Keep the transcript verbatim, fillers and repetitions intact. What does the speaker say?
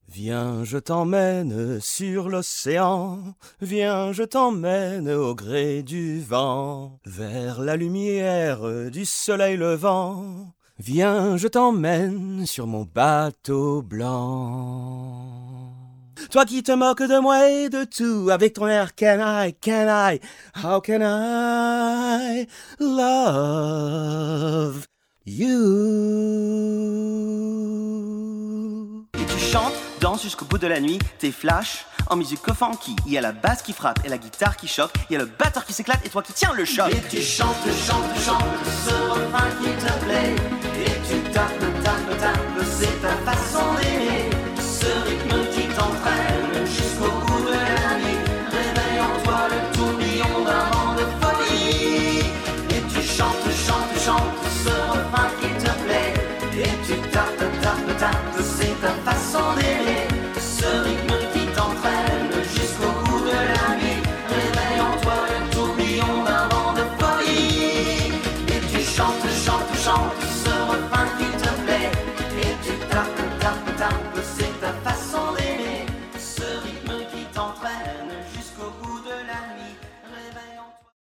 Viens, je t'emmène sur l'océan, viens, je t'emmène au gré du vent, vers la lumière du soleil levant. Viens, je t'emmène sur mon bateau blanc. Toi qui te moques de moi et de tout, avec ton air can I, can I, how can I love you? Et tu chantes, danses jusqu'au bout de la nuit, t'es flash en musique funky. Il y a la basse qui frappe et la guitare qui choque, il y a le batteur qui s'éclate et toi qui tiens le choc. Et tu chantes, chantes, chantes ce refrain qui te plaît. Et tu tapes, tapes, tapes, c'est ta façon d'aimer. Ce rythme qui t'entraîne jusqu'au bout de la nuit. Réveille en toi le tourbillon d'un vent de folie. Et tu chantes, chantes, chantes ce refrain qui te plaît. Et tu tapes, tapes, tapes, c'est ta façon d'aimer. Ce rythme qui t'entraîne jusqu'au bout de la nuit. Réveille en toi le tourbillon d'un vent de folie. Et tu chantes, chantes, chantes ce refrain qui